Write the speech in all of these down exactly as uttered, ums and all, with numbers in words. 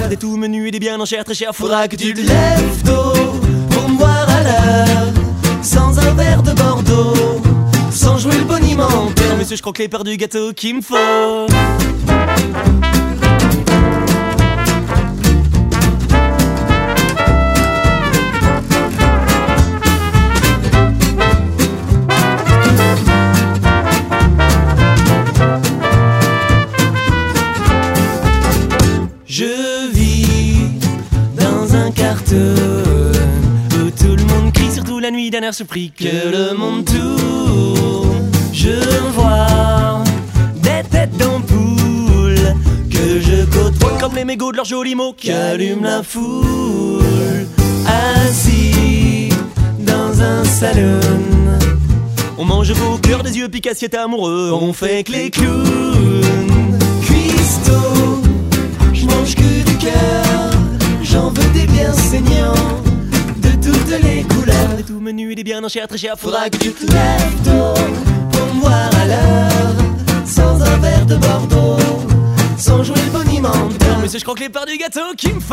Des tout menus et des bien en chair très cher. Faudra que tu te lèves tôt pour me voir à l'heure, sans un verre de Bordeaux, sans jouer le bonimenteur. Monsieur, je croque les parts du gâteau qu'il me faut. Je vis dans un carton où tout le monde crie, surtout la nuit d'un air surpris que le monde tourne. Je vois des têtes d'ampoule que je côtoie comme les mégots de leurs jolis mots qui allument la foule. Assis dans un salon, on mange vos cœurs des yeux pique assiette amoureux, on fait que les clowns. Cuistot, je mange que du cœur, j'en veux des bien saignants, de toutes les couleurs, des tout menus et des bien en chair très cher. Faudra que tu te lèves tôt pour me voir à l'heure, sans un verre de Bordeaux, sans jouer le bonimenteur. Monsieur, je croque les parts du gâteau qu'il me faut.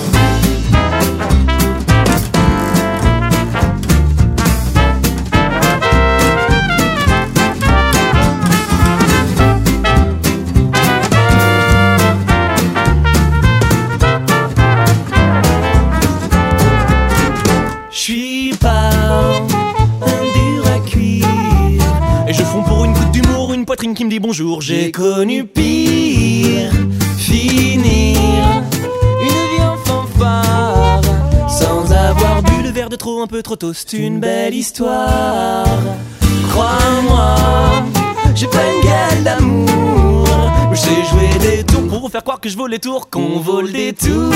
J'suis pas un dur à cuire, et je fonds pour une goutte d'humour, une poitrine qui me dit bonjour. J'ai connu pire, finir une vie en fanfare, sans avoir bu le verre de trop un peu trop tôt. C'est une belle histoire. Crois-moi, j'ai pas une gueule d'amour, je sais jouer des tours pour vous faire croire que je vole les tours, qu'on vole des tours.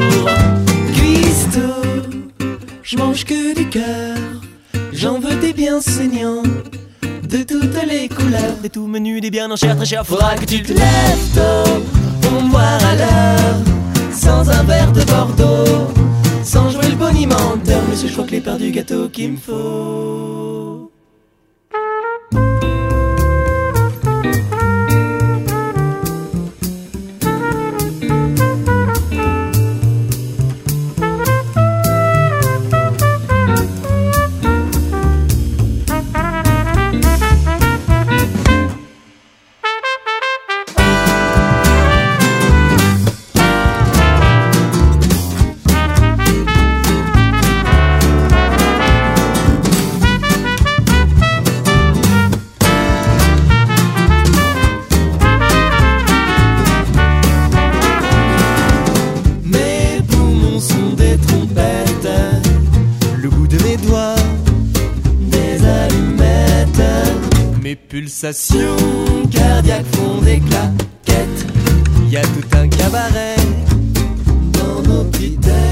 Cuistot, je mange que du cœur, j'en veux des bien saignants, de toutes les couleurs, des tout menus, des bien en chair très cher. Faudra que tu te lèves tôt pour me voir à l'heure, sans un verre de Bordeaux, sans jouer le bonimenteur. Monsieur, je crois que les parts du gâteau qu'il me faut. Mes pulsations cardiaques font des claquettes, y a tout un cabaret dans nos petites têtes.